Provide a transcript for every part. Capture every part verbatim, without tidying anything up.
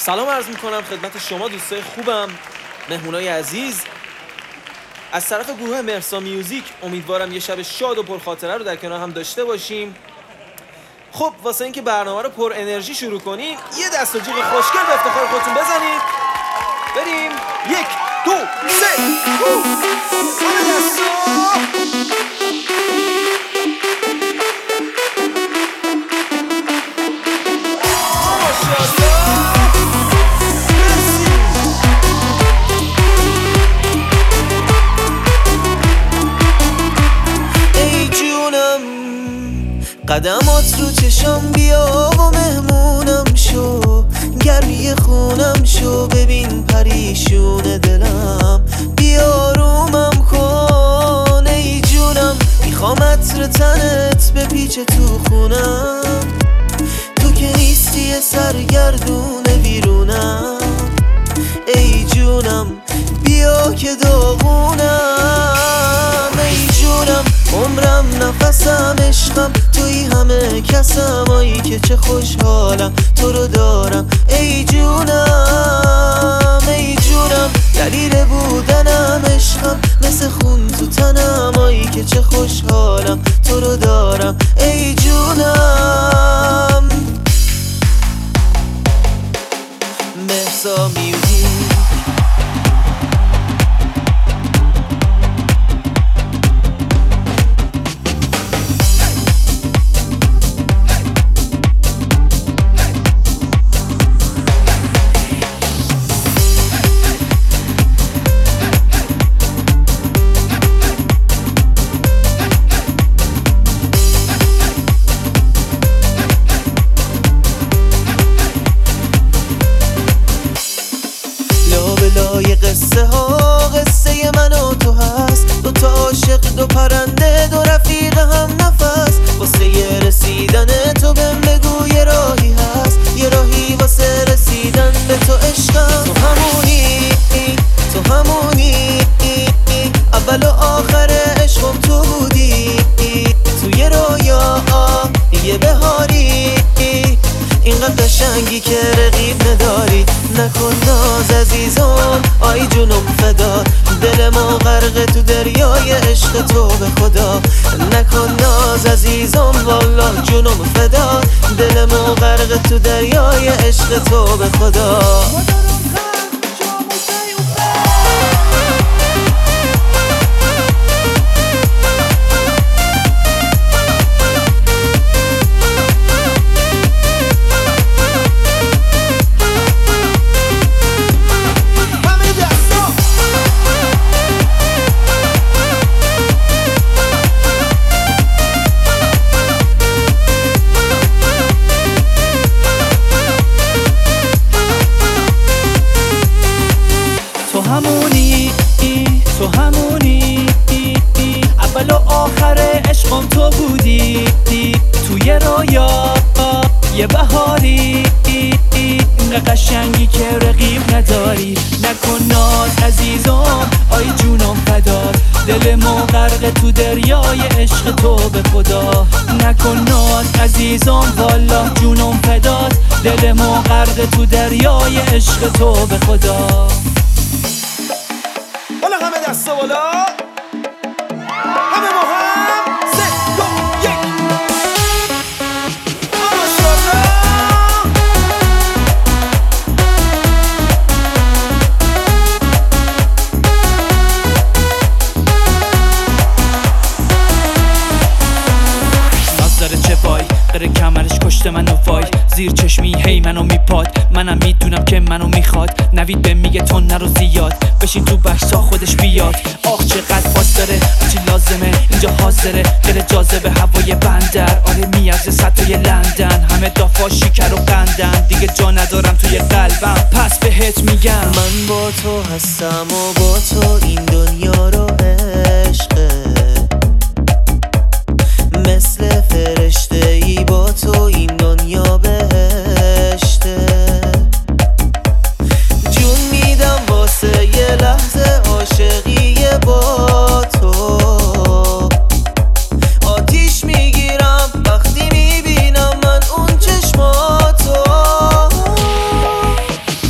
سلام عرض میکنم خدمت شما دوستای خوبم، مهمونای عزیز از طرف گروه مهرسا میوزیک. امیدوارم یه شب شاد و پرخاطره رو در کنار هم داشته باشیم. خب واسه اینکه برنامه رو پر انرژی شروع کنیم یه دست و جیغ خوشگل به افتخار خودتون بزنید. بریم یک دو سه قدمات رو چشم بیا و مهمونم شو، گرمی خونم شو، ببین پریشون دلم، بیا رومم کن ای جونم، میخوام عطر تنت بپیچه تو خونم، تو که نیستی سرگردون بیرونم، ای جونم بیا که داغونم، ای جونم عمرم نفسم عشقم توی همه کسم، آیی که چه خوشحالم تو رو دارم، ای جونم ای جونم دلیل بودنم عشقم مثل خون تو تنم، آیی که چه خوشحالم تو رو دارم، ای جونم. مهرسا میوزیک. لای قصه ها قصه من و تو هست، دو تا عاشق دو پرنده دو رفیق هم نفس، واسه یه رسیدن تو بهم بگو یه راهی هست، یه راهی واسه رسیدن به تو عشقم، تو همونی تو همونی اول و آخر عشقم تو بودی، تو یه رویا یه بهاری اینقدر قشنگی که رقیب نداری، نکن ناز عزیزم آی جونم فدا، دل ما غرق تو دریای عشق تو به خدا، نکن ناز عزیزم والله جونم فدا، دل ما غرق تو دریای عشق تو به خدا. تو همونی تو همونی اول و آخر عشقم تو بودی، توی رویا یه بهاری اینقدر قشنگی که رقیب نداری، نکن ناز عزیزم آی جونم فدا، دل ما غرق تو دریای عشق تو به خدا، نکن ناز عزیزم والله جونم فدا، دل ما غرق تو دریای عشق تو به خدا. حالا همه دست بالا، همه با هم سه دو یک ماشاءالله. ناز داره چه وای غیر کمرش کشته منو وای، زیر چشمی هی منو میپاد، منم میدونم که منو میخواد، نوید به میگه تو نرو زیاد، بشین تو بحثا خودش بیاد، آخ چقدر باز داره چی لازمه اینجا حاضره، دل جاذبه هوای بندر، آره میارزه ستای لندن، همه دافا شکر و قندن، دیگه جا ندارم توی قلبم پس بهت میگم من با تو هستم و با تو این دنیا رو عشقه، مثل فرشته ای با تو این دنیا بهشته، جون میدم واسه یه لحظه عاشقی با تو، آتیش میگیرم وقتی میبینم من اون چشماتو،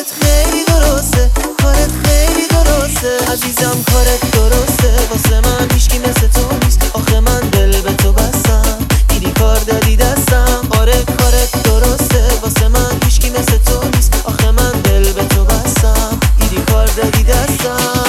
کارت خیلی درسته، کارت خیلی درسته عزیزم، کارت درسته. واسه من هیچکی مثل تو نیست، آخه من دل به تو بستم، دیدی کار دادی دستم. آره کارت درسته، واسه من هیچکی مثل تو نیست، آخه من دل به تو بستم، دیدی کار دادی دستم.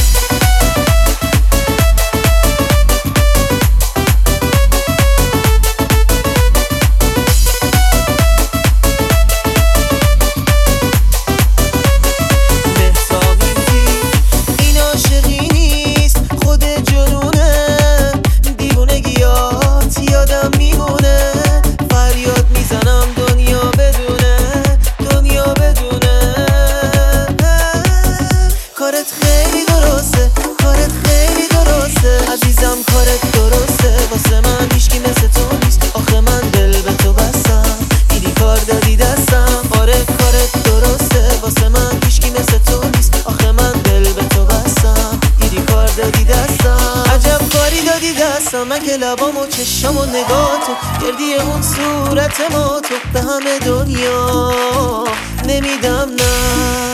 کارت خیلی درسته، کارت خیلی درسته عزیزم، کارت درسته. واسه من هیچکی مثل تو نیست، آخه من دل به تو بستم، دیدی کار دادی دستم. آره کارت درسته، واسه من هیچکی مثل تو نیست، آخه من دل به تو بستم، دیدی کار دادی دستم. عجب کاری دادی دستم، من که لبام و چشم و نگاتو، گردی اون صورت ما تو به همه دنیا نمیدم نه.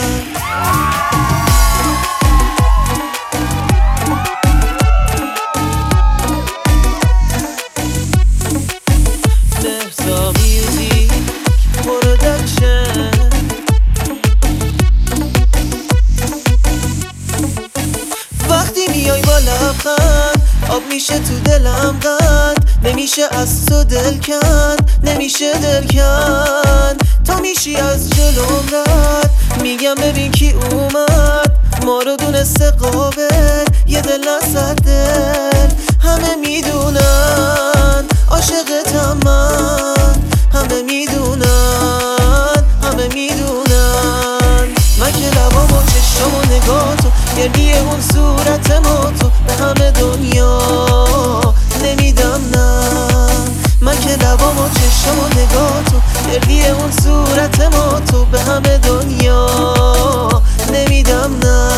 وقتی میای با لبخند آب میشه تو دلم قند، نمیشه از تو دل کند، نمیشه دل کند. تو میشی از جلوم رد، میگم ببین کی اومد، ما رو دونسته قابل یه دل نصد دل. همه میدونن عاشقتم من، همه میدونن، همه میدونن. من که لبام و چشم و نگاتو، گردی اون صورت ما تو به همه دنیا نمیدم نه. من که لبام و چشم و نگاتو، گردی اون صورت ما تو به همه دنیا نمیدم نه.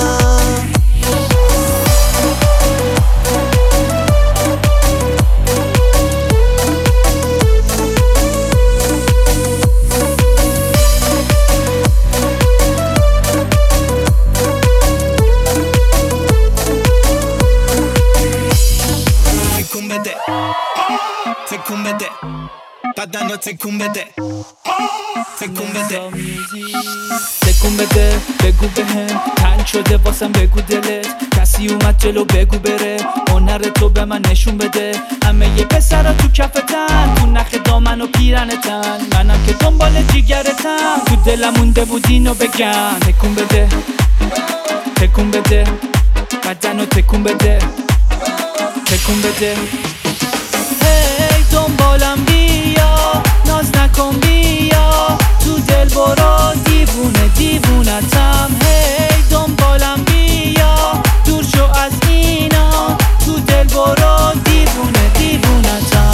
تکون بده بدن رو تکون بده، تکون بده تکون بده، بگو بهم تنگ شده واسم، بگو دلت کسی اومد جلو بگو بره، هنر تو به من نشون بده. همه یه پسرا تو کفتن، تو نخ دامن و پیرنتن، منم که دنبال جیگرتم، تو دلم مونده بود اینو بگم. تکون بده، تکون بده بدن رو تکون بده، تکون بده. هی دنبالم بیا، ناز نکن بیا، تو دل برو دیوونه دیوونتم. هی دنبالم بیا، دور شو از اینا، تو دل برو دیوونه دیوونتم.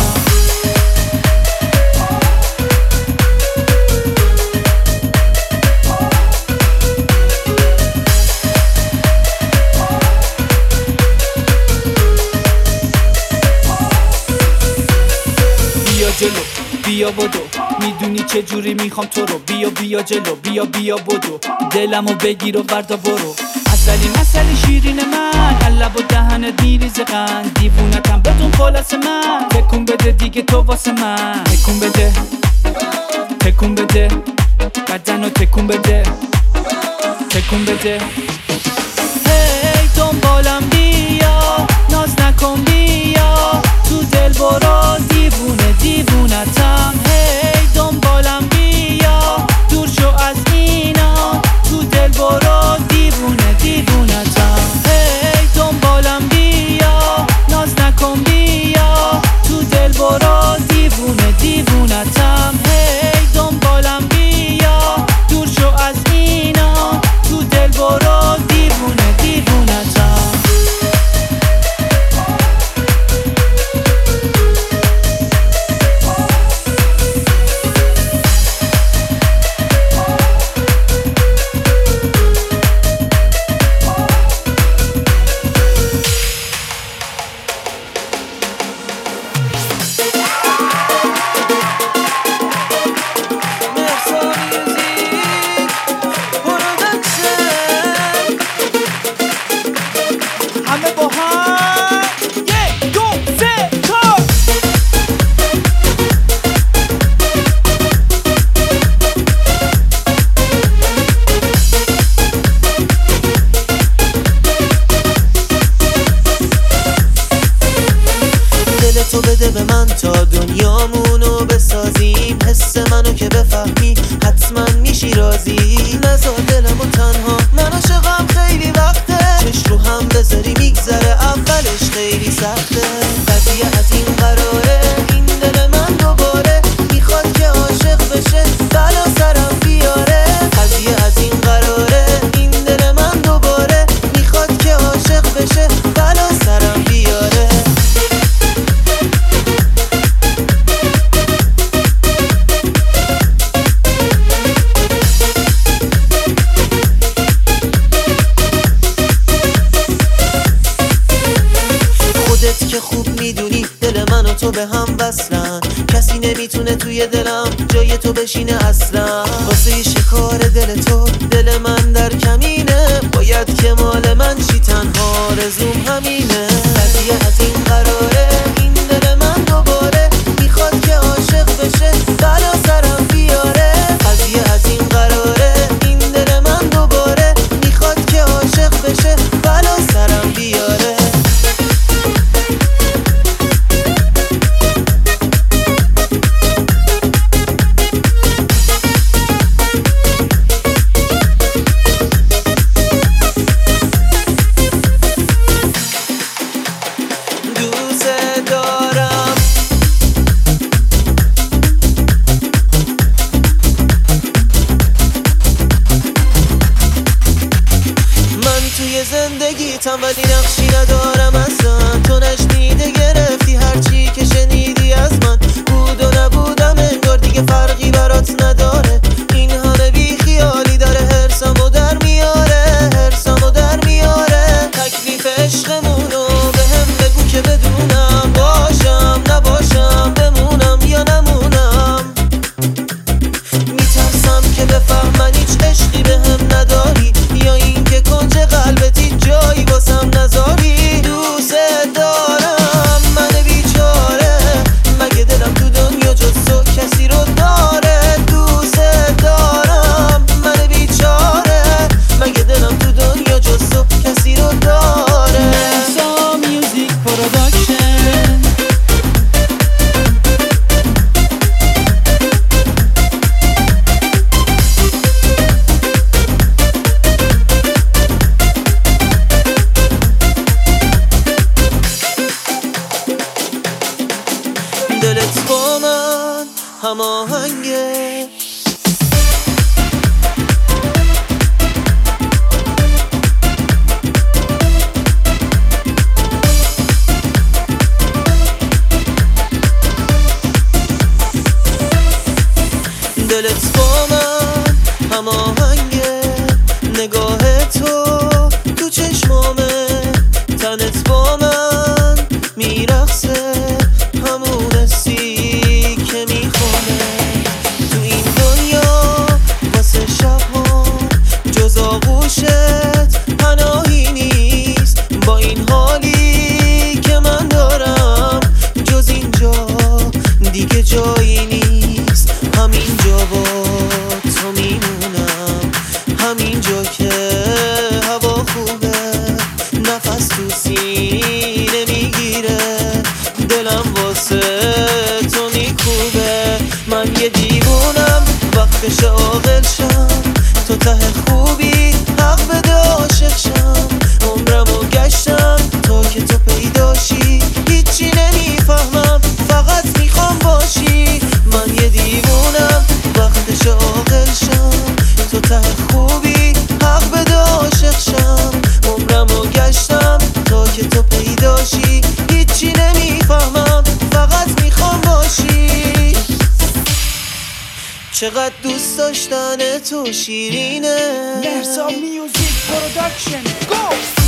بیا جلو بیا بدو، میدونی چه جوری میخوام تو رو، بیا بیا جلو بیا بیا بدو، دلمو بگیر و بردا برو. اصلی مسلی شیرین من، لب و دهنت میریزه قند، دیوونتم بدون خلاص من. تکون بده دیگه تو واسه من، تکون بده، تکون بده بدنو تکون بده، تکون بده. هی دنبالم بیا، ناز نکن بیا، تو دل برو دیوونه دیوونتم. هی دنبالم بیا، دور شو از اینا، تو دل برو دیوونه دیوونتم. هی دنبالم بیا، ناز نکن بیا، تو دل برو دیوونه دیوونتم. هی دنبالم بیا، دور شو از اینا، تو دل برو دیوونه دیوونتم. تا دنیامونو بسازیم. حس منو که بفهمی حتما میشی راضی. نزار دلمو تنها، من عاشقم خیلی وقته. چش رو هم بذاری میگذره، اولش خیلی سخته. قضیه از این قراره، این دل من دوباره میخواد که عاشق بشه، بلا سرم بیاره. قضیه از این قراره، این دل من دوباره میخواد که عاشق بشه، بلا سرم بیاره. خودت که خوب میدونی دل من و تو به هم وصلن. کسی نمیتونه توی دلم جای تو بشینه اصلا. واسه شکار دل تو دل من در کمینه، باید که مال من شی، تنها آرزوم همینه. قضیه از این قراره، این دل من دوباره میخواد که عاشق بشه، بلا سرم بیاره. قضیه از این قراره، این دل من دوباره میخواد که عاشق بشه، بلا سرم بیاره. زندگیتم ولی نقشی ندارم اصلا. تو نشنیده گرفتی هرچی که شنیدی از من. بود و نبودم انگار دیگه فرقی برات نداره. این همه بی خیالی داره هرسمو در میاره، هرسمو در میاره. تکلیف عشقمونو به هم بگو که بدونم، باشم نباشم، بمونم یا نمونم. میترسم که بفهمن هیچ عشقی به هم نداری، یا اینکه کنج قلبتی جایی واسم نذاری. دوست دارم من بیچاره، مگه دلم تو دنیا جز تو کسی رو داره. دوست دارم من بیچاره، مگه دلم تو دنیا جز تو کسی رو داره. مرسا میوزیک پروداکشن. دلت با من هماهنگه، دلت با من هماهنگه. نگاه تو تو چشمامه، تنت با من میرقصه، همون حسی که میخوامه. تو این دنیا واسه شبها جز آغوشت پناهی نیست. با این حالی که من دارم جز اینجا دیگه جایی نیست. همینجا با تو میمونم، همینجا که هوا خوبه، نفس تو سینه میگیره، دلم واسه تو میکوبه. من یه دیوونم وقتش عاقل شم، تو ته خوبی حق بده عاشق شم. عمرمو گشتم تا که تو پیداشی، هیچی نمیفهمم فقط میخوام باشی. من یه دیوونم وقتش عاقل شم، تو ته خوبی حق بده عاشق شم. عمرمو گشتم تا که تو پیداشی، هیچی نمیفهمم فقط میخوام باشی. چقدر دوست داشتن تو شیرینه. مرسا میوزیک پروداکشن. گو